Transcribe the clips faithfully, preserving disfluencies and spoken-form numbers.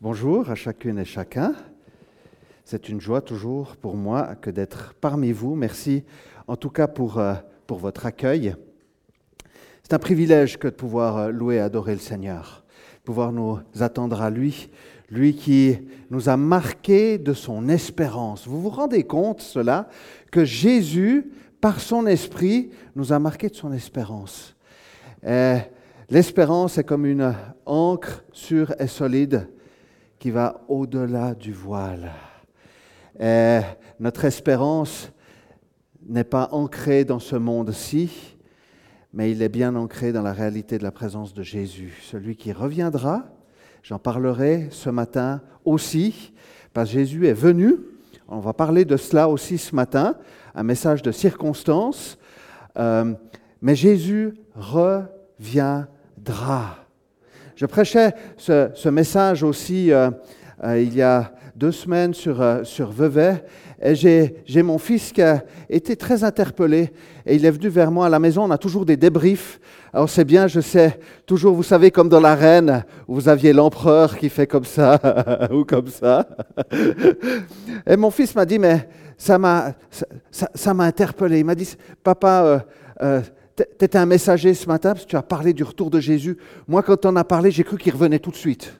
Bonjour à chacune et chacun. C'est une joie toujours pour moi que d'être parmi vous. Merci en tout cas pour, euh, pour votre accueil. C'est un privilège que de pouvoir louer et adorer le Seigneur, pouvoir nous attendre à lui, lui qui nous a marqués de son espérance. Vous vous rendez compte, cela, que Jésus, par son esprit, nous a marqués de son espérance. Et l'espérance est comme une ancre sûre et solide qui va au-delà du voile. Et notre espérance n'est pas ancrée dans ce monde-ci, mais il est bien ancré dans la réalité de la présence de Jésus, celui qui reviendra. J'en parlerai ce matin aussi, parce que Jésus est venu. On va parler de cela aussi ce matin, un message de circonstance. Euh, mais Jésus reviendra. Je prêchais ce, ce message aussi euh, euh, il y a deux semaines sur, euh, sur Vevey, et j'ai, j'ai mon fils qui a été très interpellé, et il est venu vers moi à la maison. On a toujours des débriefs. Alors c'est bien, je sais, toujours, vous savez, comme dans l'arène, où vous aviez l'empereur qui fait comme ça, ou comme ça. Et mon fils m'a dit, mais ça m'a, ça, ça, ça m'a interpellé. Il m'a dit, papa, euh, euh, tu étais un messager ce matin parce que tu as parlé du retour de Jésus. Moi, quand on a parlé, j'ai cru qu'il revenait tout de suite.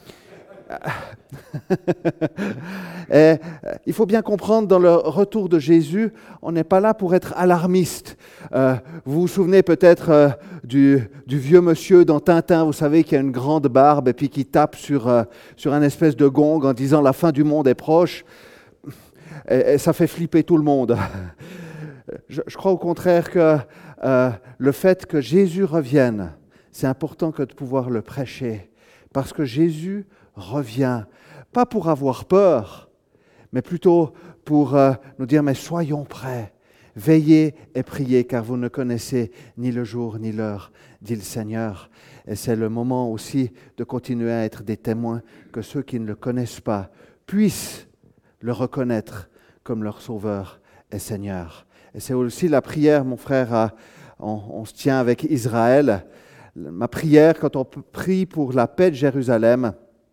Et, il faut bien comprendre, dans le retour de Jésus, on n'est pas là pour être alarmiste. Euh, vous vous souvenez peut-être euh, du, du vieux monsieur dans Tintin, vous savez, qui a une grande barbe et puis qui tape sur, euh, sur un espèce de gong en disant « la fin du monde est proche ». Et, et ça fait flipper tout le monde. Je, je crois au contraire que euh, le fait que Jésus revienne, c'est important que de pouvoir le prêcher, parce que Jésus revient, pas pour avoir peur, mais plutôt pour euh, nous dire, mais soyons prêts, veillez et priez, car vous ne connaissez ni le jour ni l'heure, dit le Seigneur. Et c'est le moment aussi de continuer à être des témoins, que ceux qui ne le connaissent pas puissent le reconnaître comme leur Sauveur et Seigneur. Et c'est aussi la prière, mon frère, à, on, on se tient avec Israël. Ma prière, quand on prie pour la paix de Jérusalem,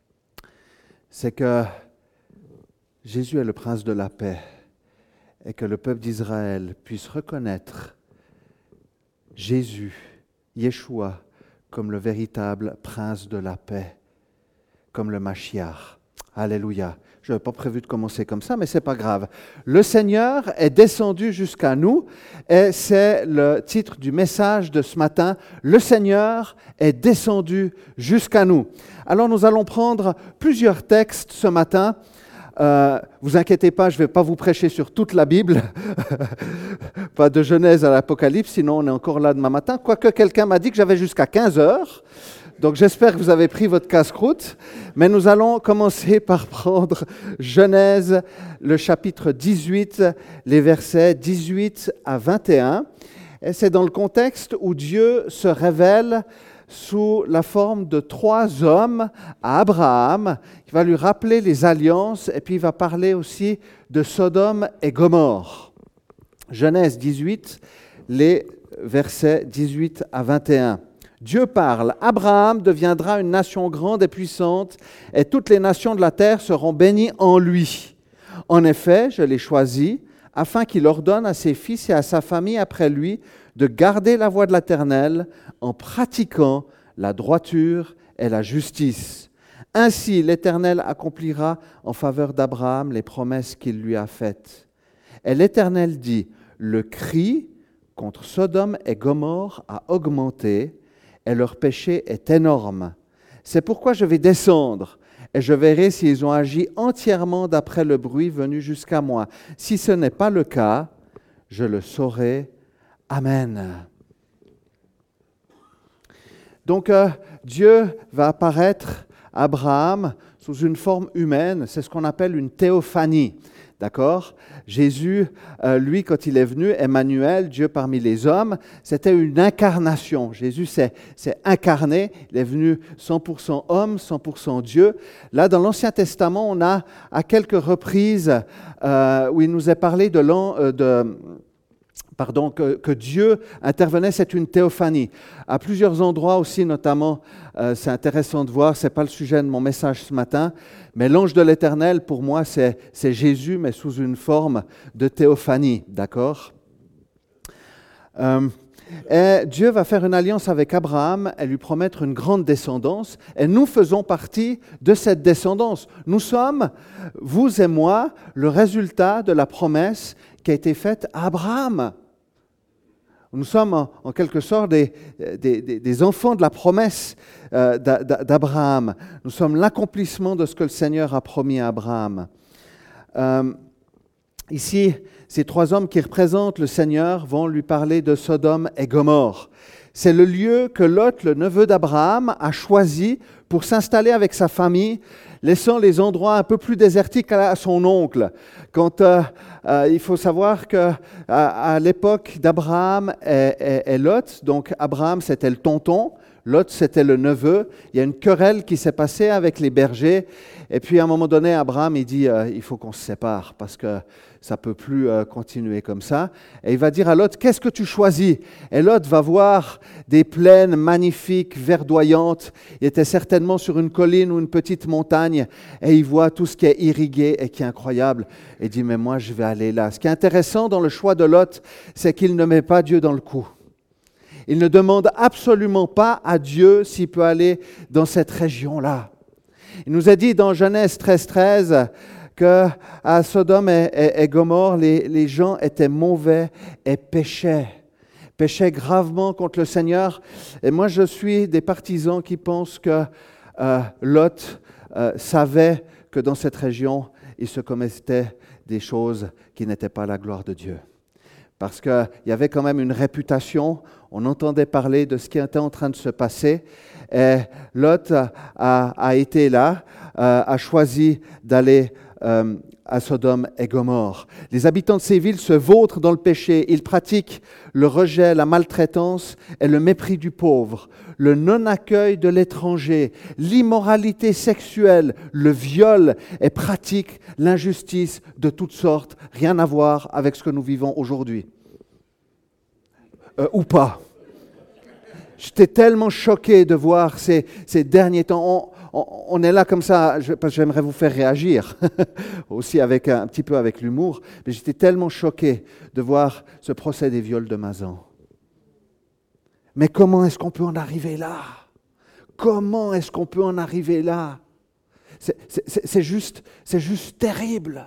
c'est que Jésus est le prince de la paix et que le peuple d'Israël puisse reconnaître Jésus, Yeshua, comme le véritable prince de la paix, comme le Mashiach. Alléluia. Je n'avais pas prévu de commencer comme ça, mais ce n'est pas grave. Le Seigneur est descendu jusqu'à nous, et c'est le titre du message de ce matin. Le Seigneur est descendu jusqu'à nous. Alors nous allons prendre plusieurs textes ce matin. Euh, vous inquiétez pas, je ne vais pas vous prêcher sur toute la Bible, pas de Genèse à l'Apocalypse, sinon on est encore là demain matin. Quoique quelqu'un m'a dit que j'avais jusqu'à quinze heures. Donc j'espère que vous avez pris votre casse-croûte, mais nous allons commencer par prendre Genèse, le chapitre dix-huit, les versets dix-huit à vingt et un. Et c'est dans le contexte où Dieu se révèle sous la forme de trois hommes à Abraham. Il va lui rappeler les alliances et puis il va parler aussi de Sodome et Gomorrhe. Genèse dix-huit, les versets dix-huit à vingt et un. Dieu parle, « Abraham deviendra une nation grande et puissante, et toutes les nations de la terre seront bénies en lui. En effet, je l'ai choisi, afin qu'il ordonne à ses fils et à sa famille après lui de garder la voie de l'Éternel en pratiquant la droiture et la justice. Ainsi, l'Éternel accomplira en faveur d'Abraham les promesses qu'il lui a faites. Et l'Éternel dit, « Le cri contre Sodome et Gomorrhe a augmenté, et leur péché est énorme. C'est pourquoi je vais descendre, et je verrai s'ils ont agi entièrement d'après le bruit venu jusqu'à moi. Si ce n'est pas le cas, je le saurai. Amen. » Donc euh, Dieu va apparaître à Abraham sous une forme humaine, c'est ce qu'on appelle une théophanie. D'accord ? Jésus, euh, lui, quand il est venu, Emmanuel, Dieu parmi les hommes, c'était une incarnation. Jésus s'est, s'est incarné, il est venu cent pour cent homme, cent pour cent Dieu. Là, dans l'Ancien Testament, on a à quelques reprises euh, où il nous est parlé de, l'an, euh, de Pardon, que, que Dieu intervenait, c'est une théophanie. À plusieurs endroits aussi, notamment, euh, c'est intéressant de voir, ce n'est pas le sujet de mon message ce matin, mais l'ange de l'Éternel, pour moi, c'est, c'est Jésus, mais sous une forme de théophanie, d'accord euh, Et Dieu va faire une alliance avec Abraham et lui promettre une grande descendance. Et nous faisons partie de cette descendance. Nous sommes, vous et moi, le résultat de la promesse qui a été faite à Abraham. Nous sommes en, en quelque sorte des, des, des enfants de la promesse euh, d'Abraham. Nous sommes l'accomplissement de ce que le Seigneur a promis à Abraham. Euh, ici, ces trois hommes qui représentent le Seigneur vont lui parler de Sodome et Gomorrhe. C'est le lieu que Lot, le neveu d'Abraham, a choisi pour s'installer avec sa famille, laissant les endroits un peu plus désertiques à son oncle. Quand, euh, euh, il faut savoir qu'à à, à l'époque d'Abraham et, et, et Lot, donc Abraham c'était le tonton, Lot c'était le neveu, il y a une querelle qui s'est passée avec les bergers, et puis à un moment donné, Abraham il dit euh, il faut qu'on se sépare parce que ça ne peut plus euh, continuer comme ça. Et il va dire à Lot, qu'est-ce que tu choisis? Et Lot va voir des plaines magnifiques, verdoyantes. Il était certainement sur une colline ou une petite montagne et il voit tout ce qui est irrigué et qui est incroyable. Et il dit, mais moi je vais aller là. Ce qui est intéressant dans le choix de Lot, c'est qu'il ne met pas Dieu dans le coup. Il ne demande absolument pas à Dieu s'il peut aller dans cette région-là. Il nous a dit dans Genèse treize treize qu'à Sodome et, et, et Gomorrhe, les, les gens étaient mauvais et péchaient, péchaient gravement contre le Seigneur. Et moi, je suis des partisans qui pensent que euh, Lot euh, savait que dans cette région, il se commettait des choses qui n'étaient pas la gloire de Dieu. Parce qu'il y avait quand même une réputation, on entendait parler de ce qui était en train de se passer. Et Lot a, a été là, euh, a choisi d'aller euh, à Sodome et Gomorrhe. Les habitants de ces villes se vautrent dans le péché. Ils pratiquent le rejet, la maltraitance et le mépris du pauvre, le non-accueil de l'étranger, l'immoralité sexuelle, le viol et pratiquent l'injustice de toutes sortes, rien à voir avec ce que nous vivons aujourd'hui. Euh, ou pas. J'étais tellement choqué de voir ces, ces derniers temps. On, on, on est là comme ça, je, parce que j'aimerais vous faire réagir, aussi avec un, un petit peu avec l'humour, mais j'étais tellement choqué de voir ce procès des viols de Mazan. Mais comment est-ce qu'on peut en arriver là? Comment est-ce qu'on peut en arriver là? C'est, c'est, c'est, juste, c'est juste terrible.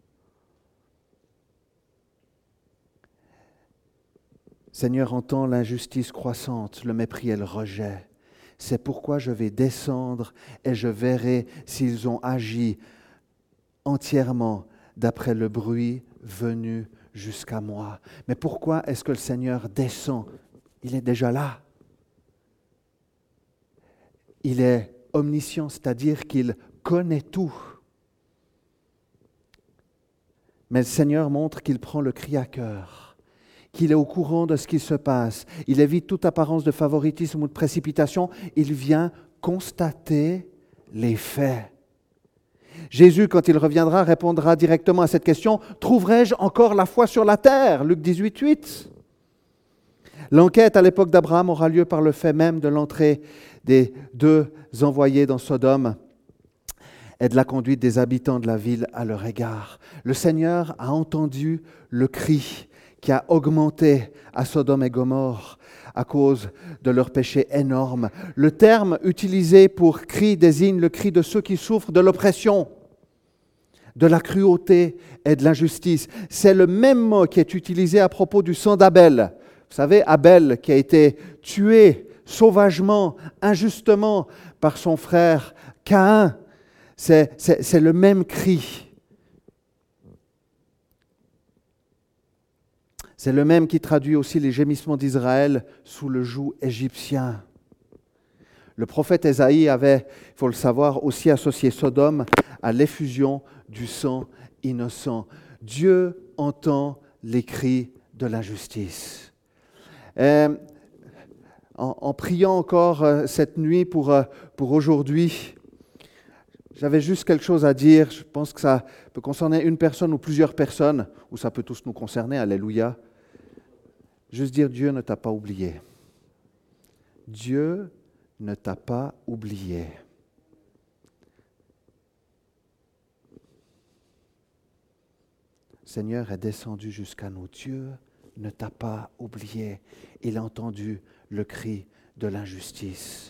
Seigneur, entends l'injustice croissante, le mépris et le rejet. C'est pourquoi je vais descendre et je verrai s'ils ont agi entièrement d'après le bruit venu jusqu'à moi. Mais pourquoi est-ce que le Seigneur descend? Il est déjà là. Il est omniscient, c'est-à-dire qu'il connaît tout. Mais le Seigneur montre qu'il prend le cri à cœur, qu'il est au courant de ce qui se passe. Il évite toute apparence de favoritisme ou de précipitation. Il vient constater les faits. Jésus, quand il reviendra, répondra directement à cette question. « Trouverai-je encore la foi sur la terre ?» Luc dix-huit, huit. L'enquête à l'époque d'Abraham aura lieu par le fait même de l'entrée des deux envoyés dans Sodome et de la conduite des habitants de la ville à leur égard. Le Seigneur a entendu le cri qui a augmenté à Sodome et Gomorrhe à cause de leur péché énorme. Le terme utilisé pour cri désigne le cri de ceux qui souffrent de l'oppression, de la cruauté et de l'injustice. C'est le même mot qui est utilisé à propos du sang d'Abel. Vous savez, Abel qui a été tué sauvagement, injustement par son frère Caïn. C'est, c'est, c'est le même cri. C'est le même qui traduit aussi les gémissements d'Israël sous le joug égyptien. Le prophète Ésaïe avait, il faut le savoir, aussi associé Sodome à l'effusion du sang innocent. Dieu entend les cris de l'injustice. Et en, en priant encore cette nuit pour, pour aujourd'hui, j'avais juste quelque chose à dire. Je pense que ça peut concerner une personne ou plusieurs personnes, ou ça peut tous nous concerner, alléluia. Juste dire, Dieu ne t'a pas oublié. Dieu ne t'a pas oublié. Le Seigneur est descendu jusqu'à nous. Dieu ne t'a pas oublié. Il a entendu le cri de l'injustice.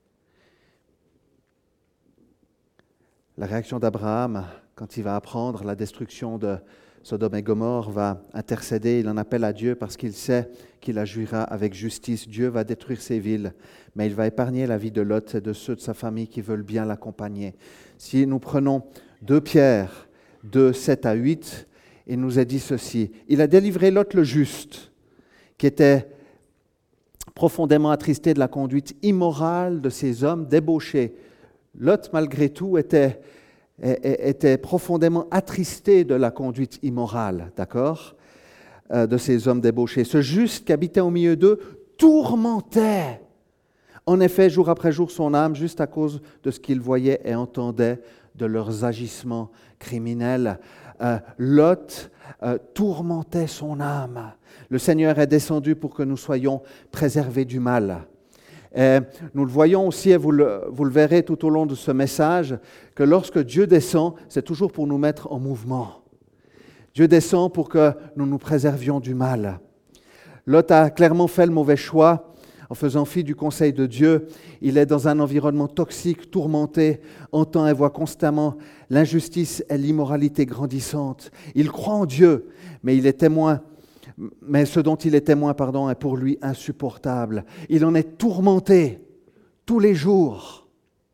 La réaction d'Abraham, quand il va apprendre la destruction de Sodome et Gomorrhe, va intercéder, il en appelle à Dieu parce qu'il sait qu'il agira avec justice. Dieu va détruire ces villes, mais il va épargner la vie de Lot et de ceux de sa famille qui veulent bien l'accompagner. Si nous prenons deux Pierre deux, sept à huit, il nous est dit ceci. Il a délivré Lot le juste, qui était profondément attristé de la conduite immorale de ces hommes débauchés. Lot, malgré tout, était, était profondément attristé de la conduite immorale, d'accord, euh, de ces hommes débauchés. Ce juste qui habitait au milieu d'eux tourmentait, en effet, jour après jour, son âme, juste à cause de ce qu'il voyait et entendait de leurs agissements criminels. Euh, Lot euh, tourmentait son âme. Le Seigneur est descendu pour que nous soyons préservés du mal. Et nous le voyons aussi, et vous le, vous le verrez tout au long de ce message, que lorsque Dieu descend, c'est toujours pour nous mettre en mouvement. Dieu descend pour que nous nous préservions du mal. Lot a clairement fait le mauvais choix en faisant fi du conseil de Dieu. Il est dans un environnement toxique, tourmenté, entend et voit constamment l'injustice et l'immoralité grandissante. Il croit en Dieu, mais il est témoin Mais ce dont il est témoin, pardon, est pour lui insupportable. Il en est tourmenté tous les jours.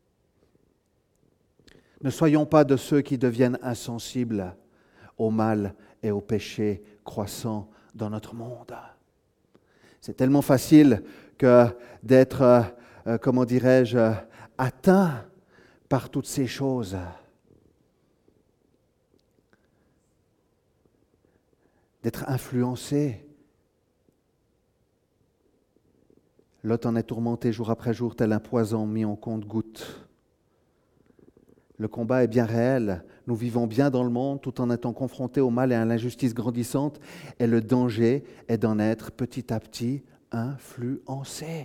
Ne soyons pas de ceux qui deviennent insensibles au mal et au péché croissant dans notre monde. C'est tellement facile que d'être, euh, comment dirais-je, atteint par toutes ces choses. D'être influencé. Lot en est tourmenté jour après jour, tel un poison mis en compte-gouttes. Le combat est bien réel. Nous vivons bien dans le monde tout en étant confrontés au mal et à l'injustice grandissante. Et le danger est d'en être petit à petit influencé.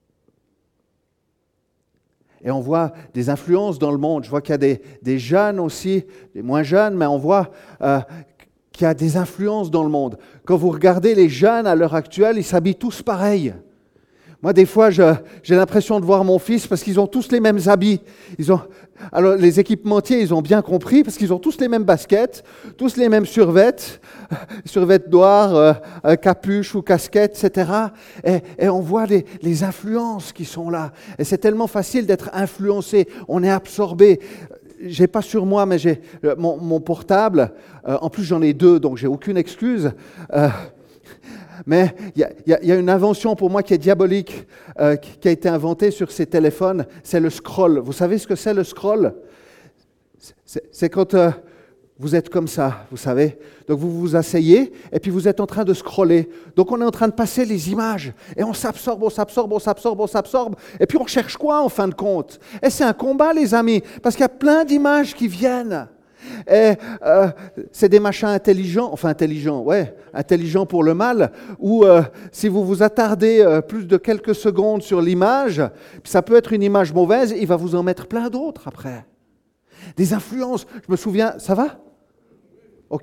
Et on voit des influences dans le monde. Je vois qu'il y a des, des jeunes aussi, des moins jeunes, mais on voit euh, qu'il y a des influences dans le monde. Quand vous regardez les jeunes à l'heure actuelle, ils s'habillent tous pareil. Moi, des fois, je, j'ai l'impression de voir mon fils parce qu'ils ont tous les mêmes habits. Ils ont, alors, les équipementiers, ils ont bien compris parce qu'ils ont tous les mêmes baskets, tous les mêmes survêtes, survêtes noirs, euh, capuche ou casquette, et cetera. Et, et on voit les, les influences qui sont là. Et c'est tellement facile d'être influencé. On est absorbé. J'ai pas sur moi, mais j'ai mon, mon portable. Euh, en plus, j'en ai deux, donc j'ai aucune excuse. Euh, Mais il y, y, y a une invention pour moi qui est diabolique, euh, qui, qui a été inventée sur ces téléphones, c'est le scroll. Vous savez ce que c'est le scroll ? C'est, c'est quand euh, vous êtes comme ça, vous savez. Donc vous vous asseyez et puis vous êtes en train de scroller. Donc on est en train de passer les images et on s'absorbe, on s'absorbe, on s'absorbe, on s'absorbe. Et puis on cherche quoi en fin de compte ? Et c'est un combat, les amis, parce qu'il y a plein d'images qui viennent. Et euh, c'est des machins intelligents, enfin intelligents, ouais, intelligents pour le mal, où euh, si vous vous attardez euh, plus de quelques secondes sur l'image, ça peut être une image mauvaise, il va vous en mettre plein d'autres après. Des influences, je me souviens, ça va ? Ok.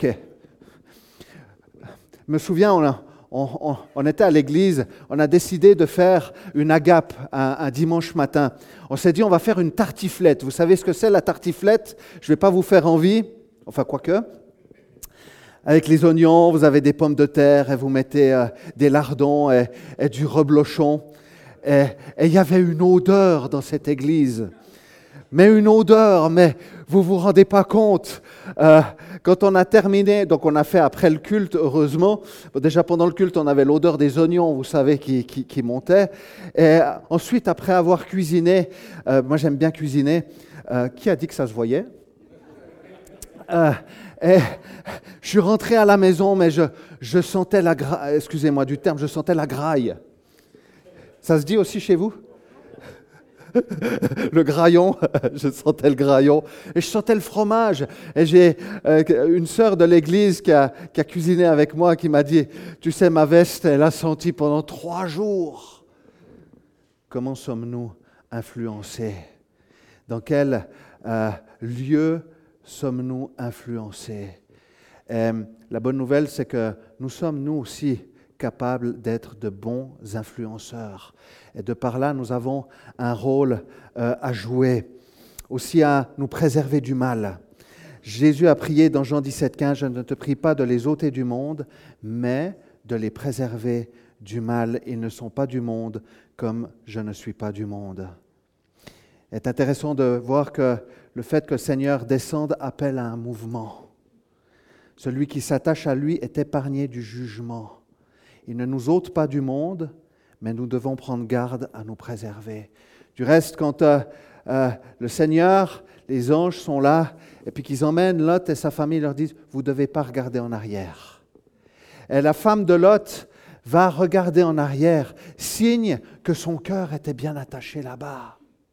Je me souviens, on, a, on, on, on était à l'église, on a décidé de faire une agape un, un dimanche matin. On s'est dit, on va faire une tartiflette. Vous savez ce que c'est la tartiflette ? Je ne vais pas vous faire envie, enfin quoique. Avec les oignons, vous avez des pommes de terre et vous mettez euh, des lardons et, et du reblochon. Et il y avait une odeur dans cette église. Mais une odeur, mais vous ne vous rendez pas compte. Euh, quand on a terminé, donc on a fait après le culte, heureusement. Déjà pendant le culte, on avait l'odeur des oignons, vous savez, qui, qui, qui montait. Et ensuite, après avoir cuisiné, euh, moi j'aime bien cuisiner. Euh, qui a dit que ça se voyait ? euh, et je suis rentré à la maison, mais je, je sentais la graille, excusez-moi du terme, je sentais la graille. Ça se dit aussi chez vous ? le graillon, je sentais le graillon, et je sentais le fromage. Et j'ai euh, une sœur de l'église qui a, qui a cuisiné avec moi, qui m'a dit, tu sais, ma veste, elle a senti pendant trois jours. Comment sommes-nous influencés? Dans quel euh, lieu sommes-nous influencés? Et la bonne nouvelle, c'est que nous sommes, nous aussi, capables d'être de bons influenceurs. Et de par là, nous avons un rôle euh, à jouer, aussi à nous préserver du mal. Jésus a prié dans Jean dix-sept, quinze, « Je ne te prie pas de les ôter du monde, mais de les préserver du mal. Ils ne sont pas du monde, comme je ne suis pas du monde. » Il est intéressant de voir que le fait que le Seigneur descende appelle à un mouvement. Celui qui s'attache à lui est épargné du jugement. Il ne nous ôte pas du monde, mais nous devons prendre garde à nous préserver. Du reste, quand euh, euh, le Seigneur, les anges sont là, et puis qu'ils emmènent Lot et sa famille, ils leur disent « Vous ne devez pas regarder en arrière ». Et la femme de Lot va regarder en arrière, signe que son cœur était bien attaché là-bas.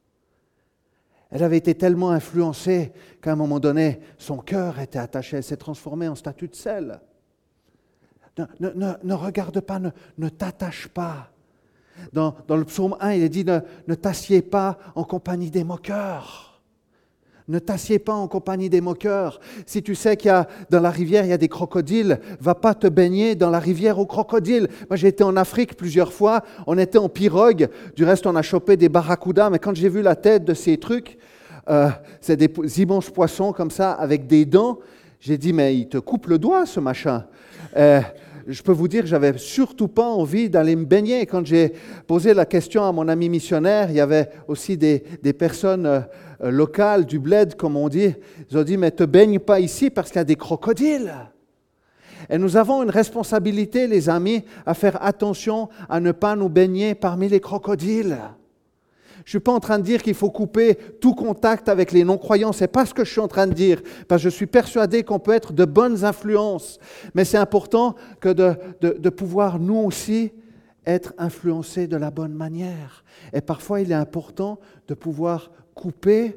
Elle avait été tellement influencée qu'à un moment donné, son cœur était attaché. Elle s'est transformée en statue de sel. Ne, ne, ne, ne regarde pas, ne, ne t'attache pas. Dans, dans le psaume un, il est dit ne, ne t'assieds pas en compagnie des moqueurs. Ne t'assieds pas en compagnie des moqueurs. Si tu sais qu'il y a dans la rivière, il y a des crocodiles, va pas te baigner dans la rivière aux crocodiles. Moi, j'ai été en Afrique plusieurs fois, on était en pirogue, du reste, on a chopé des barracudas, mais quand j'ai vu la tête de ces trucs, euh, c'est des immenses poissons comme ça, avec des dents, j'ai dit, mais il te coupe le doigt, ce machin. Euh, je peux vous dire que j'avais surtout pas envie d'aller me baigner. Quand j'ai posé la question à mon ami missionnaire, il y avait aussi des, des personnes euh, locales du bled, comme on dit. Ils ont dit, mais te baigne pas ici parce qu'il y a des crocodiles. Et nous avons une responsabilité, les amis, à faire attention à ne pas nous baigner parmi les crocodiles. Je ne suis pas en train de dire qu'il faut couper tout contact avec les non-croyants. Ce n'est pas ce que je suis en train de dire, parce que je suis persuadé qu'on peut être de bonnes influences. Mais c'est important que de, de, de pouvoir, nous aussi, être influencés de la bonne manière. Et parfois, il est important de pouvoir couper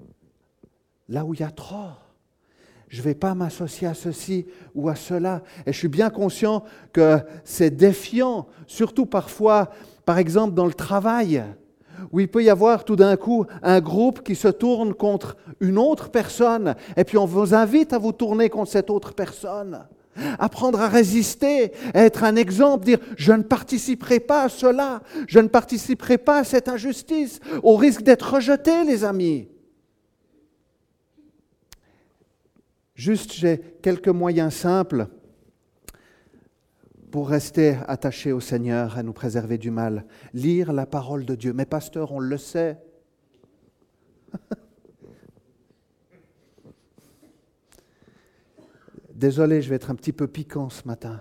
là où il y a trop. Je ne vais pas m'associer à ceci ou à cela. Et je suis bien conscient que c'est défiant, surtout parfois, par exemple, dans le travail, où il peut y avoir tout d'un coup un groupe qui se tourne contre une autre personne, et puis on vous invite à vous tourner contre cette autre personne. Apprendre à résister, à être un exemple, dire « je ne participerai pas à cela, je ne participerai pas à cette injustice », au risque d'être rejeté, les amis. Juste, j'ai quelques moyens simples pour rester attachés au Seigneur, à nous préserver du mal. Lire la parole de Dieu. Mais pasteur, on le sait. Désolé, je vais être un petit peu piquant ce matin.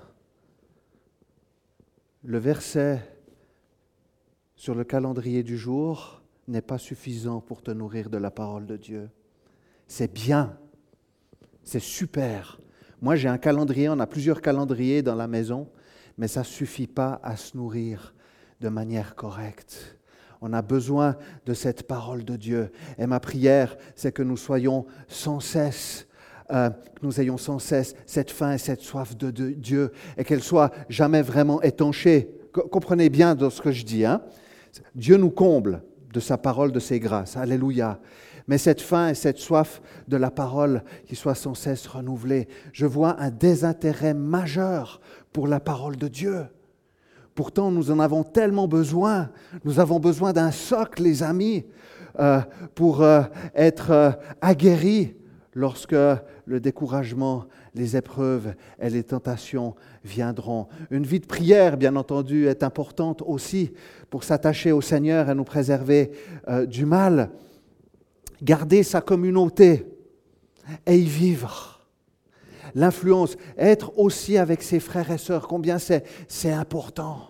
Le verset sur le calendrier du jour n'est pas suffisant pour te nourrir de la parole de Dieu. C'est bien, c'est super. Moi, j'ai un calendrier, on a plusieurs calendriers dans la maison, mais ça ne suffit pas à se nourrir de manière correcte. On a besoin de cette parole de Dieu. Et ma prière, c'est que nous soyons sans cesse, euh, que nous ayons sans cesse cette faim et cette soif de, de Dieu, et qu'elle soit jamais vraiment étanchée. Comprenez bien de ce que je dis, hein? Dieu nous comble de sa parole, de ses grâces. Alléluia. Mais cette faim et cette soif de la parole qui soit sans cesse renouvelée. Je vois un désintérêt majeur pour la parole de Dieu. Pourtant, nous en avons tellement besoin. Nous avons besoin d'un socle, les amis, euh, pour euh, être euh, aguerris lorsque le découragement, les épreuves et les tentations viendront. Une vie de prière, bien entendu, est importante aussi pour s'attacher au Seigneur et nous préserver euh, du mal. Garder sa communauté et y vivre. L'influence, être aussi avec ses frères et sœurs, combien c'est, c'est important.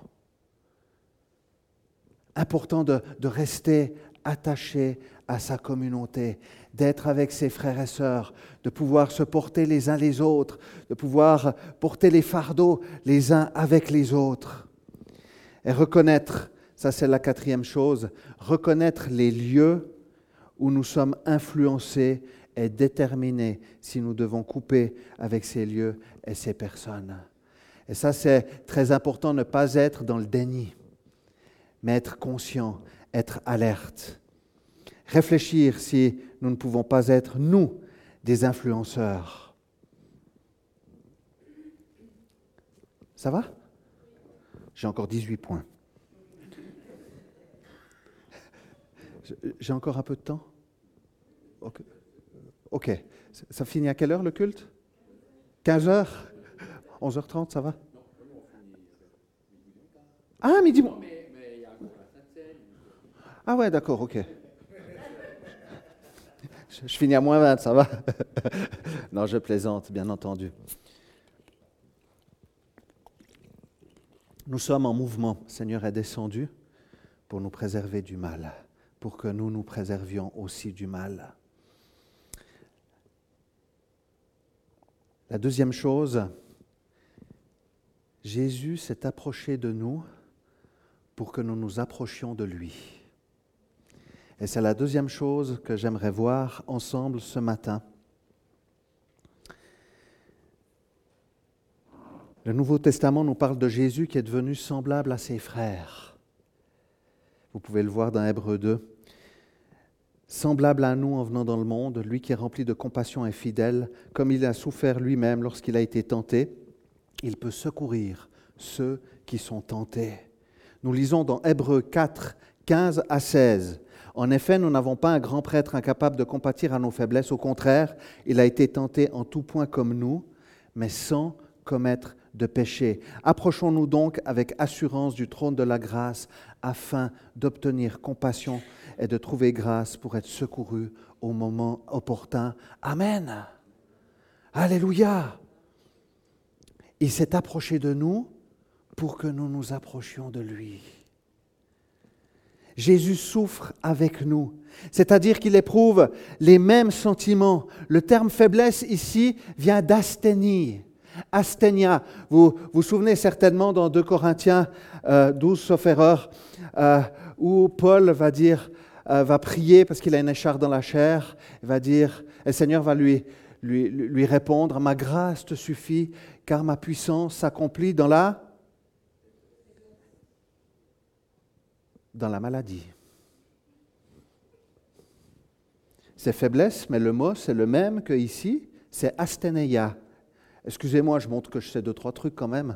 Important de, de rester attaché à sa communauté, d'être avec ses frères et sœurs, de pouvoir se porter les uns les autres, de pouvoir porter les fardeaux les uns avec les autres. Et reconnaître, Ça, c'est la quatrième chose. Reconnaître les lieux où nous sommes influencés et déterminer si nous devons couper avec ces lieux et ces personnes. Et ça, c'est très important, ne pas être dans le déni, mais être conscient, être alerte. Réfléchir si nous ne pouvons pas être, nous, des influenceurs. Ça va? J'ai encore dix-huit points. J'ai encore un peu de temps? Ok. Ok. Ça finit à quelle heure le culte? quinze heures? onze heures trente, ça va? Ah, midi. Ah ouais, d'accord, ok. Je finis à moins vingt, ça va? Non, je plaisante, bien entendu. Nous sommes en mouvement. Le Seigneur est descendu pour nous préserver du mal, pour que nous nous préservions aussi du mal. La deuxième chose, Jésus s'est approché de nous pour que nous nous approchions de lui. Et c'est la deuxième chose que j'aimerais voir ensemble ce matin. Le Nouveau Testament nous parle de Jésus qui est devenu semblable à ses frères. Vous pouvez le voir dans Hébreux deux. Semblable à nous en venant dans le monde, lui qui est rempli de compassion et fidèle, comme il a souffert lui-même lorsqu'il a été tenté, il peut secourir ceux qui sont tentés. Nous lisons dans Hébreux quatre, quinze à seize. En effet, nous n'avons pas un grand prêtre incapable de compatir à nos faiblesses. Au contraire, il a été tenté en tout point comme nous, mais sans commettre de péché. Approchons-nous donc avec assurance du trône de la grâce afin d'obtenir compassion et de trouver grâce pour être secourus au moment opportun. Amen. Alléluia. Il s'est approché de nous pour que nous nous approchions de lui. Jésus souffre avec nous, c'est-à-dire qu'il éprouve les mêmes sentiments. Le terme faiblesse ici vient d'asthénie. Asthénia, vous vous souvenez certainement dans deux Corinthiens euh, douze, sauf erreur, euh, où Paul va dire, euh, va prier parce qu'il a une écharpe dans la chair, il va dire, et le Seigneur va lui, lui, lui répondre, ma grâce te suffit, car ma puissance s'accomplit dans la, dans la maladie. C'est faiblesse, mais le mot c'est le même que ici, c'est asthénia. Excusez-moi, je montre que je sais deux, trois trucs quand même.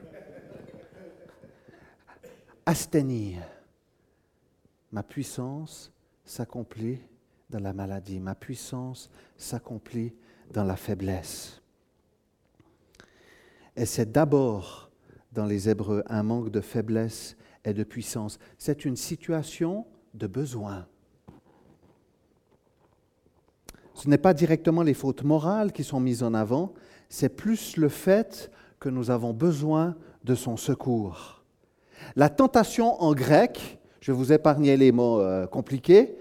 Asthénie. Ma puissance s'accomplit dans la maladie. Ma puissance s'accomplit dans la faiblesse. Et c'est d'abord dans les Hébreux un manque de faiblesse et de puissance. C'est une situation de besoin. Ce n'est pas directement les fautes morales qui sont mises en avant, c'est plus le fait que nous avons besoin de son secours. La tentation en grec, je vais vous épargner les mots euh, compliqués,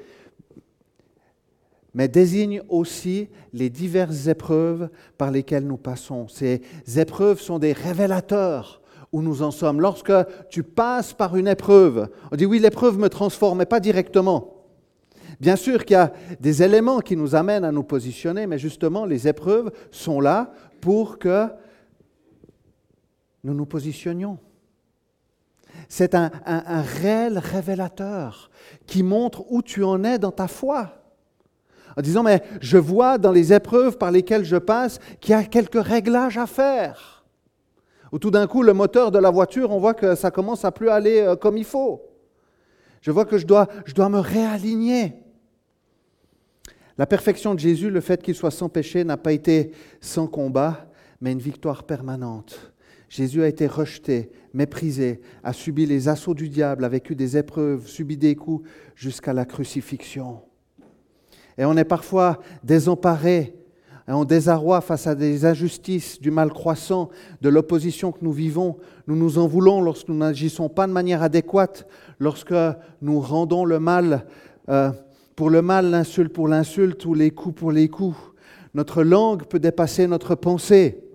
mais désigne aussi les diverses épreuves par lesquelles nous passons. Ces épreuves sont des révélateurs où nous en sommes. Lorsque tu passes par une épreuve, on dit oui, l'épreuve me transforme, mais pas directement. Bien sûr qu'il y a des éléments qui nous amènent à nous positionner, mais justement, les épreuves sont là pour que nous nous positionnions. C'est un, un, un réel révélateur qui montre où tu en es dans ta foi. En disant, mais je vois dans les épreuves par lesquelles je passe qu'il y a quelques réglages à faire. Ou tout d'un coup, le moteur de la voiture, on voit que ça commence à plus aller comme il faut. Je vois que je dois, je dois me réaligner. La perfection de Jésus, le fait qu'il soit sans péché, n'a pas été sans combat, mais une victoire permanente. Jésus a été rejeté, méprisé, a subi les assauts du diable, a vécu des épreuves, subi des coups jusqu'à la crucifixion. Et on est parfois désemparé, en désarroi face à des injustices, du mal croissant, de l'opposition que nous vivons. Nous nous en voulons lorsque nous n'agissons pas de manière adéquate, lorsque nous rendons le mal euh, pour le mal, l'insulte pour l'insulte ou les coups pour les coups. Notre langue peut dépasser notre pensée.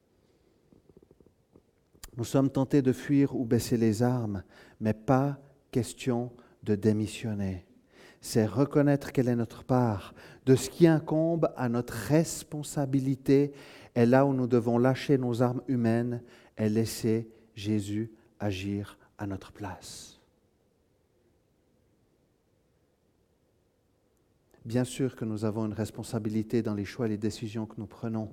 Nous sommes tentés de fuir ou baisser les armes, mais pas question de démissionner. C'est reconnaître quelle est notre part, de ce qui incombe à notre responsabilité, et là où nous devons lâcher nos armes humaines et laisser Jésus agir à notre place. Bien sûr que nous avons une responsabilité dans les choix et les décisions que nous prenons,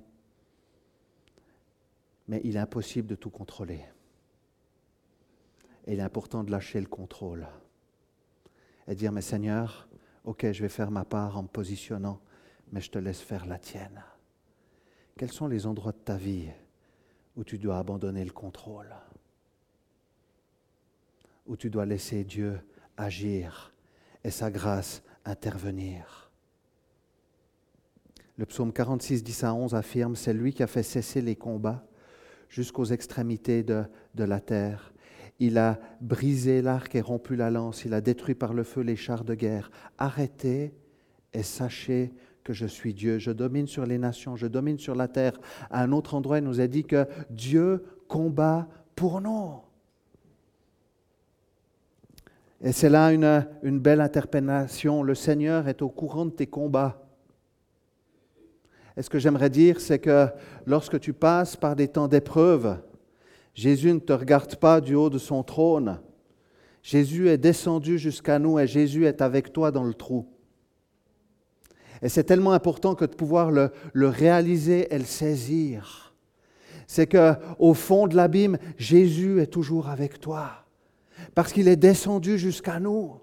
mais il est impossible de tout contrôler. Et il est important de lâcher le contrôle et dire, mais Seigneur, ok, je vais faire ma part en me positionnant, mais je te laisse faire la tienne. Quels sont les endroits de ta vie où tu dois abandonner le contrôle, où tu dois laisser Dieu agir et sa grâce intervenir? Le psaume quarante-six, dix à onze affirme, c'est lui qui a fait cesser les combats jusqu'aux extrémités de, de la terre. Il a brisé l'arc et rompu la lance, il a détruit par le feu les chars de guerre. Arrêtez et sachez que je suis Dieu, je domine sur les nations, je domine sur la terre. À un autre endroit, il nous a dit que Dieu combat pour nous. Et c'est là une, une belle interpellation. Le Seigneur est au courant de tes combats. Et ce que j'aimerais dire, c'est que lorsque tu passes par des temps d'épreuve, Jésus ne te regarde pas du haut de son trône. Jésus est descendu jusqu'à nous et Jésus est avec toi dans le trou. Et c'est tellement important que de pouvoir le, le réaliser et le saisir. C'est qu'au fond de l'abîme, Jésus est toujours avec toi. Parce qu'il est descendu jusqu'à nous.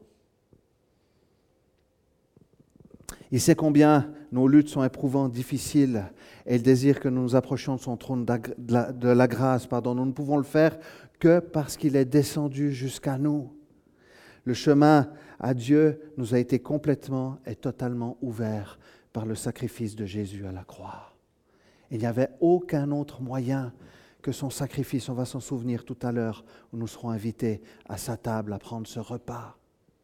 Il sait combien nos luttes sont éprouvantes, difficiles, et il désire que nous nous approchions de son trône de la, de la grâce. Pardon. Nous ne pouvons le faire que parce qu'il est descendu jusqu'à nous. Le chemin à Dieu nous a été complètement et totalement ouvert par le sacrifice de Jésus à la croix. Il n'y avait aucun autre moyen que son sacrifice. On va s'en souvenir tout à l'heure où nous serons invités à sa table à prendre ce repas.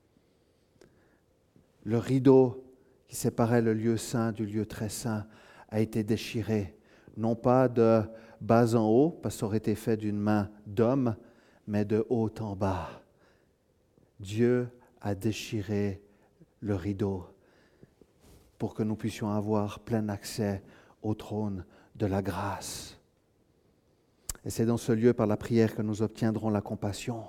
Le rideau qui séparait le lieu saint du lieu très saint a été déchiré, non pas de bas en haut, parce que ça aurait été fait d'une main d'homme, mais de haut en bas. Dieu a déchiré le rideau pour que nous puissions avoir plein accès au trône de la grâce. Et c'est dans ce lieu, par la prière, que nous obtiendrons la compassion.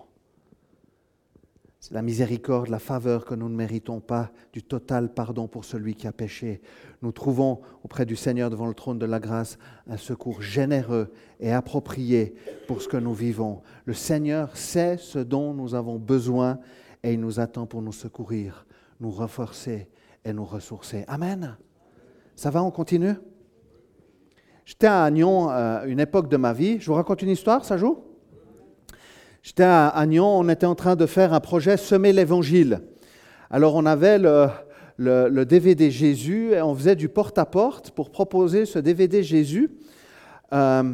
C'est la miséricorde, la faveur que nous ne méritons pas, du total pardon pour celui qui a péché. Nous trouvons auprès du Seigneur, devant le trône de la grâce, un secours généreux et approprié pour ce que nous vivons. Le Seigneur sait ce dont nous avons besoin et il nous attend pour nous secourir, nous renforcer et nous ressourcer. Amen. Ça va, on continue? J'étais à Agnon à une époque de ma vie. Je vous raconte une histoire, ça joue? J'étais à Agnon, on était en train de faire un projet Semer l'Évangile. Alors on avait le, le, le D V D Jésus et on faisait du porte-à-porte pour proposer ce D V D Jésus. Euh,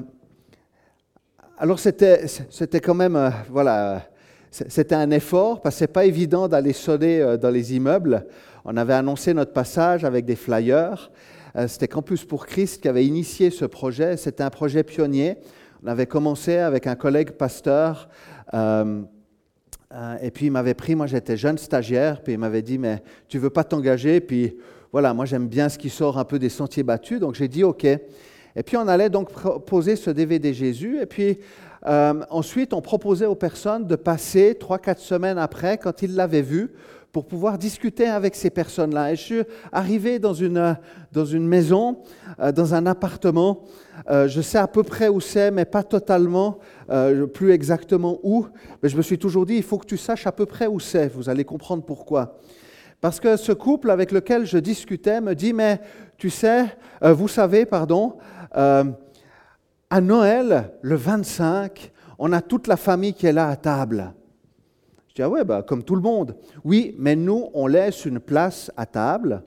alors c'était, c'était quand même, euh, voilà, c'était un effort parce que ce n'est pas évident d'aller sonner euh, dans les immeubles. On avait annoncé notre passage avec des flyers. Euh, c'était Campus pour Christ qui avait initié ce projet. C'était un projet pionnier. On avait commencé avec un collègue pasteur. Euh, euh, et puis il m'avait pris, moi j'étais jeune stagiaire, puis il m'avait dit, mais tu ne veux pas t'engager? Puis voilà, moi j'aime bien ce qui sort un peu des sentiers battus, donc j'ai dit ok. Et puis on allait donc proposer ce D V D Jésus, et puis euh, ensuite on proposait aux personnes de passer trois quatre semaines après, quand ils l'avaient vu, pour pouvoir discuter avec ces personnes-là. Et je suis arrivé dans une, dans une maison, euh, dans un appartement. Euh, je sais à peu près où c'est, mais pas totalement, euh, plus exactement où. Mais je me suis toujours dit, il faut que tu saches à peu près où c'est. Vous allez comprendre pourquoi. Parce que ce couple avec lequel je discutais me dit, mais tu sais, euh, vous savez, pardon, euh, à Noël, le vingt-cinq, on a toute la famille qui est là à table. Je dis, ah ouais, bah, comme tout le monde. Oui, mais nous, on laisse une place à table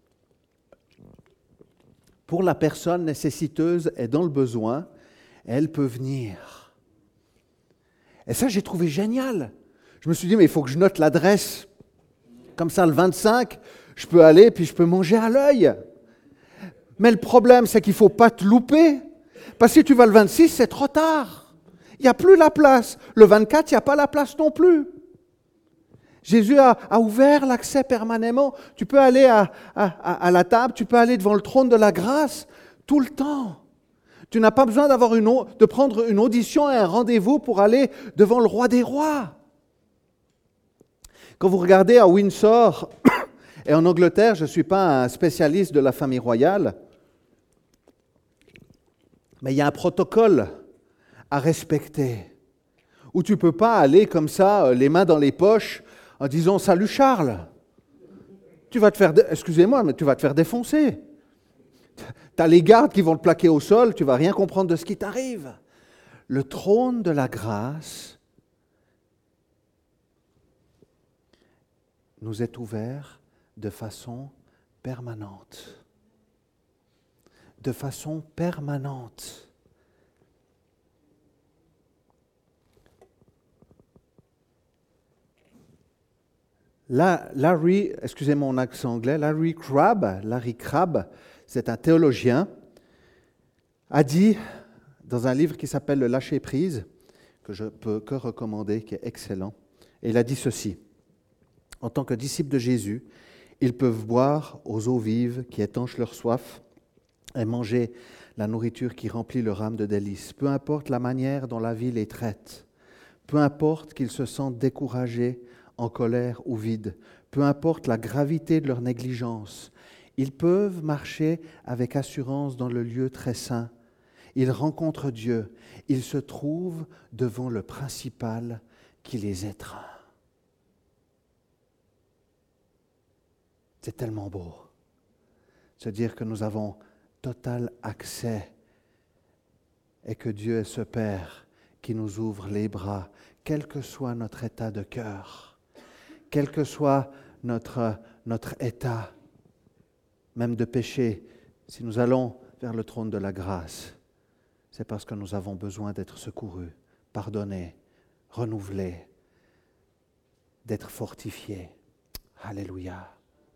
pour la personne nécessiteuse et dans le besoin, elle peut venir. Et ça, j'ai trouvé génial. Je me suis dit, mais il faut que je note l'adresse. Comme ça, le vingt-cinq, je peux aller puis je peux manger à l'œil. Mais le problème, c'est qu'il ne faut pas te louper. Parce que si tu vas le vingt-six, c'est trop tard. Il n'y a plus la place. Le vingt-quatre, il n'y a pas la place non plus. Jésus a, a ouvert l'accès permanemment. Tu peux aller à, à, à la table, tu peux aller devant le trône de la grâce tout le temps. Tu n'as pas besoin d'avoir une, de prendre une audition et un rendez-vous pour aller devant le roi des rois. Quand vous regardez à Windsor et en Angleterre, je ne suis pas un spécialiste de la famille royale, mais il y a un protocole à respecter, où tu ne peux pas aller comme ça, les mains dans les poches, en disant « Salut Charles !» Tu vas te faire, excusez-moi, mais tu vas te faire défoncer. Tu as les gardes qui vont te plaquer au sol, tu ne vas rien comprendre de ce qui t'arrive. Le trône de la grâce nous est ouvert de façon permanente. De façon permanente. La, Larry, excusez mon accent anglais, Larry Crabb, Larry Crabb, c'est un théologien, a dit dans un livre qui s'appelle Le lâcher-prise, que je peux que recommander, qui est excellent, et il a dit ceci: en tant que disciples de Jésus, ils peuvent boire aux eaux vives qui étanchent leur soif et manger la nourriture qui remplit leur âme de délices, peu importe la manière dont la vie les traite, peu importe qu'ils se sentent découragés, en colère ou vides, peu importe la gravité de leur négligence, ils peuvent marcher avec assurance dans le lieu très saint. Ils rencontrent Dieu, ils se trouvent devant le principal qui les étreint. C'est tellement beau, se dire que nous avons total accès et que Dieu est ce Père qui nous ouvre les bras, quel que soit notre état de cœur. Quel que soit notre, notre état, même de péché, si nous allons vers le trône de la grâce, c'est parce que nous avons besoin d'être secourus, pardonnés, renouvelés, d'être fortifiés. Alléluia.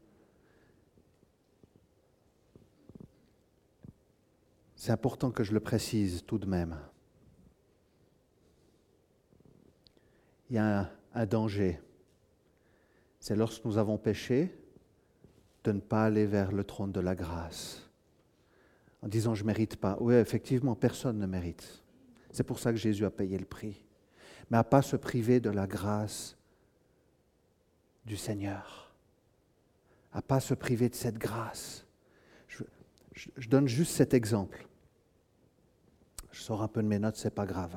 C'est important que je le précise tout de même. Il y a un, un danger. C'est lorsque nous avons péché de ne pas aller vers le trône de la grâce. En disant « je ne mérite pas ». Oui, effectivement, personne ne mérite. C'est pour ça que Jésus a payé le prix. Mais à ne pas se priver de la grâce du Seigneur. À ne pas se priver de cette grâce. Je, je, je donne juste cet exemple. Je sors un peu de mes notes, ce n'est pas grave.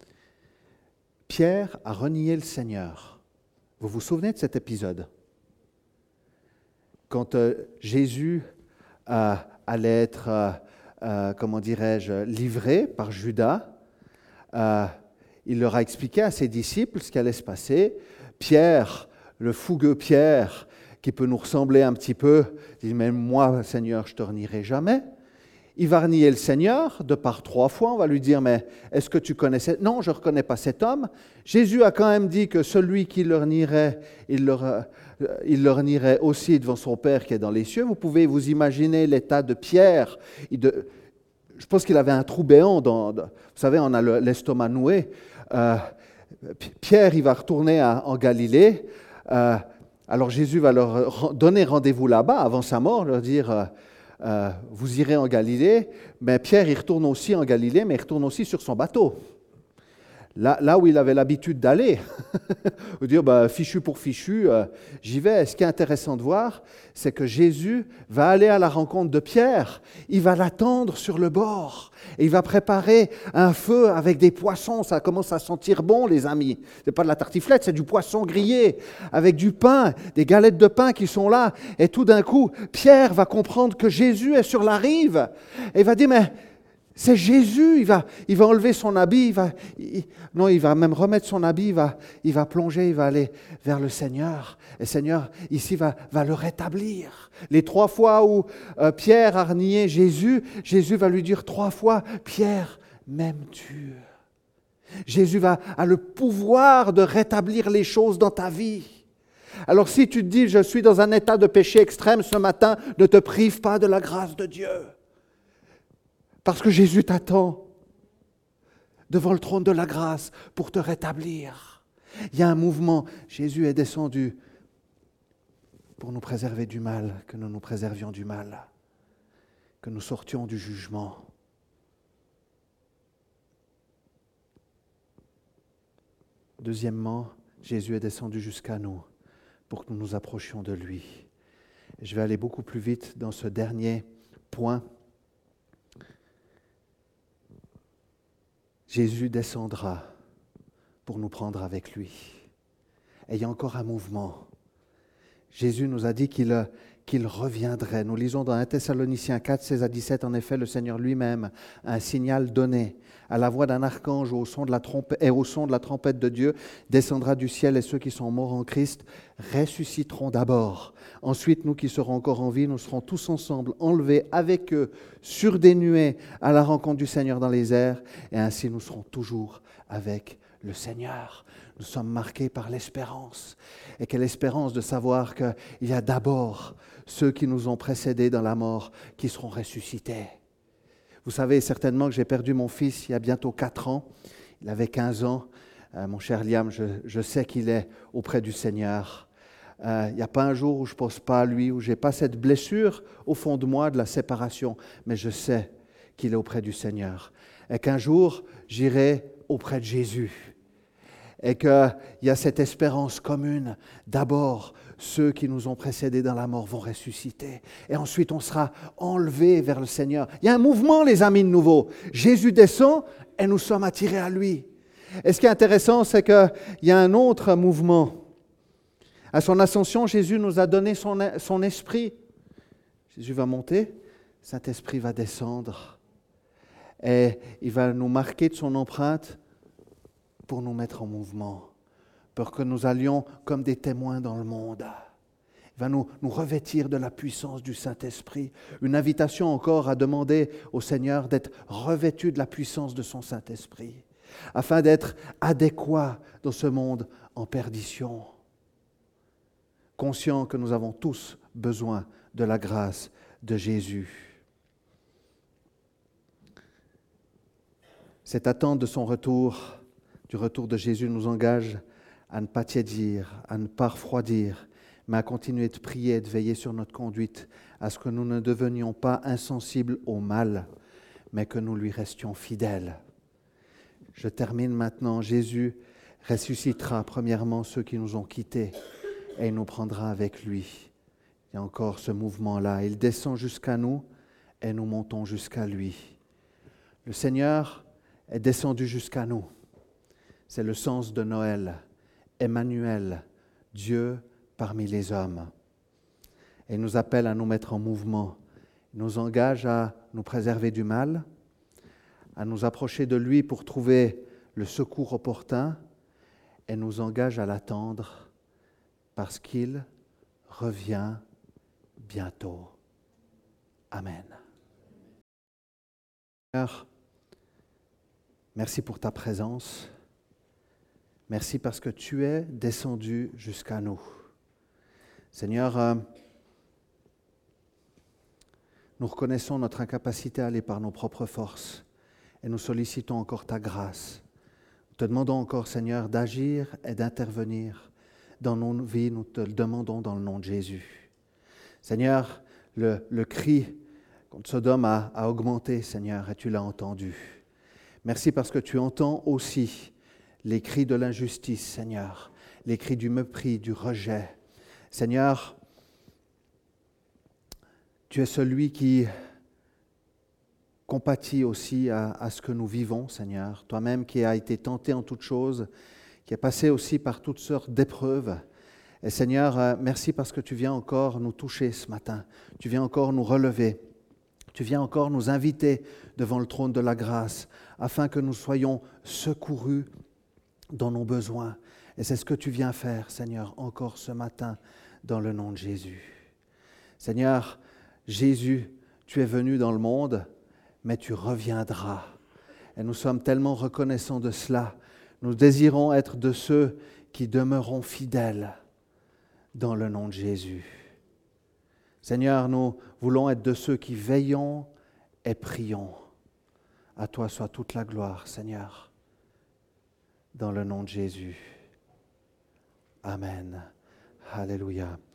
Pierre a renié le Seigneur. Vous vous souvenez de cet épisode? Quand euh, Jésus euh, allait être, euh, euh, comment dirais-je, livré par Judas, euh, il leur a expliqué à ses disciples ce qui allait se passer. Pierre, le fougueux Pierre, qui peut nous ressembler un petit peu, dit « Mais moi, Seigneur, je ne te renierai jamais ». Il va renier le Seigneur, de par trois fois, on va lui dire « Mais est-ce que tu connaissais ?» Non, je ne reconnais pas cet homme. Jésus a quand même dit que celui qui le renierait, il le, il le renierait aussi devant son Père qui est dans les cieux. Vous pouvez vous imaginer l'état de Pierre. De, je pense qu'il avait un trou béant. Dans, vous savez, on a le, l'estomac noué. Euh, Pierre, il va retourner à, en Galilée. Euh, alors Jésus va leur donner rendez-vous là-bas, avant sa mort, leur dire... Euh, Euh, vous irez en Galilée, mais Pierre, il retourne aussi en Galilée, mais il retourne aussi sur son bateau. Là, là où il avait l'habitude d'aller. Vous dire, bah, fichu pour fichu, euh, j'y vais. Et ce qui est intéressant de voir, c'est que Jésus va aller à la rencontre de Pierre. Il va l'attendre sur le bord. Et il va préparer un feu avec des poissons. Ça commence à sentir bon, les amis. Ce n'est pas de la tartiflette, c'est du poisson grillé, avec du pain, des galettes de pain qui sont là. Et tout d'un coup, Pierre va comprendre que Jésus est sur la rive. Et il va dire, mais... c'est Jésus, il va, il va enlever son habit, il va, il, non, il va même remettre son habit, il va, il va plonger, il va aller vers le Seigneur. Et le Seigneur, ici, va, va le rétablir. Les trois fois où euh, Pierre a renié Jésus, Jésus va lui dire trois fois, « Pierre, m'aimes-tu » Jésus va, a le pouvoir de rétablir les choses dans ta vie. Alors si tu te dis, je suis dans un état de péché extrême ce matin, ne te prive pas de la grâce de Dieu. Parce que Jésus t'attend devant le trône de la grâce pour te rétablir. Il y a un mouvement. Jésus est descendu pour nous préserver du mal, que nous nous préservions du mal, que nous sortions du jugement. Deuxièmement, Jésus est descendu jusqu'à nous pour que nous nous approchions de lui. Je vais aller beaucoup plus vite dans ce dernier point. Jésus descendra pour nous prendre avec lui. Et il y a encore un mouvement. Jésus nous a dit qu'il, qu'il reviendrait. Nous lisons dans un Thessaloniciens quatre, seize à dix-sept, en effet, le Seigneur lui-même a un signal donné à la voix d'un archange au son de la trompette, et au son de la trompette de Dieu, descendra du ciel et ceux qui sont morts en Christ ressusciteront d'abord. Ensuite, nous qui serons encore en vie, nous serons tous ensemble enlevés avec eux sur des nuées à la rencontre du Seigneur dans les airs, et ainsi nous serons toujours avec le Seigneur. Nous sommes marqués par l'espérance. Et quelle espérance de savoir qu'il y a d'abord ceux qui nous ont précédés dans la mort qui seront ressuscités. Vous savez certainement que j'ai perdu mon fils il y a bientôt quatre ans. Il avait quinze ans. Euh, mon cher Liam, je, je sais qu'il est auprès du Seigneur. Euh, il n'y a pas un jour où je ne pense pas à lui, où je n'ai pas cette blessure au fond de moi de la séparation. Mais je sais qu'il est auprès du Seigneur. Et qu'un jour, j'irai auprès de Jésus. Et qu'il y a cette espérance commune. D'abord, ceux qui nous ont précédés dans la mort vont ressusciter. Et ensuite, on sera enlevés vers le Seigneur. Il y a un mouvement, les amis, de nouveau. Jésus descend et nous sommes attirés à lui. Et ce qui est intéressant, c'est qu'il y a un autre mouvement. À son ascension, Jésus nous a donné son, son esprit. Jésus va monter, Saint-Esprit va descendre. Et il va nous marquer de son empreinte pour nous mettre en mouvement, pour que nous allions comme des témoins dans le monde. Il va nous, nous revêtir de la puissance du Saint-Esprit. Une invitation encore à demander au Seigneur d'être revêtu de la puissance de son Saint-Esprit, afin d'être adéquat dans ce monde en perdition. Conscient que nous avons tous besoin de la grâce de Jésus. Cette attente de son retour, du retour de Jésus, nous engage à ne pas tiédir, à ne pas refroidir, mais à continuer de prier et de veiller sur notre conduite, à ce que nous ne devenions pas insensibles au mal, mais que nous lui restions fidèles. Je termine maintenant. Jésus ressuscitera premièrement ceux qui nous ont quittés et il nous prendra avec lui. Il y a encore ce mouvement-là. Il descend jusqu'à nous et nous montons jusqu'à lui. Le Seigneur est descendu jusqu'à nous. C'est le sens de Noël. Emmanuel, Dieu parmi les hommes. Et il nous appelle à nous mettre en mouvement. Il nous engage à nous préserver du mal, à nous approcher de lui pour trouver le secours opportun, et nous engage à l'attendre parce qu'il revient bientôt. Amen. Seigneur, merci pour ta présence. Merci parce que tu es descendu jusqu'à nous. Seigneur, euh, nous reconnaissons notre incapacité à aller par nos propres forces et nous sollicitons encore ta grâce. Nous te demandons encore, Seigneur, d'agir et d'intervenir dans nos vies. Nous te le demandons dans le nom de Jésus. Seigneur, le, le cri contre Sodome a, a augmenté, Seigneur, et tu l'as entendu. Merci parce que tu entends aussi les cris de l'injustice, Seigneur, les cris du mépris, du rejet. Seigneur, tu es celui qui compatit aussi à, à ce que nous vivons, Seigneur. Toi-même qui as été tenté en toutes choses, qui est passé aussi par toutes sortes d'épreuves. Et Seigneur, merci parce que tu viens encore nous toucher ce matin. Tu viens encore nous relever. Tu viens encore nous inviter devant le trône de la grâce, afin que nous soyons secourus dans nos besoins. Et c'est ce que tu viens faire, Seigneur, encore ce matin, dans le nom de Jésus. Seigneur, Jésus, tu es venu dans le monde, mais tu reviendras. Et nous sommes tellement reconnaissants de cela. Nous désirons être de ceux qui demeureront fidèles dans le nom de Jésus. Seigneur, nous voulons être de ceux qui veillons et prions. À toi soit toute la gloire, Seigneur, dans le nom de Jésus. Amen. Alléluia.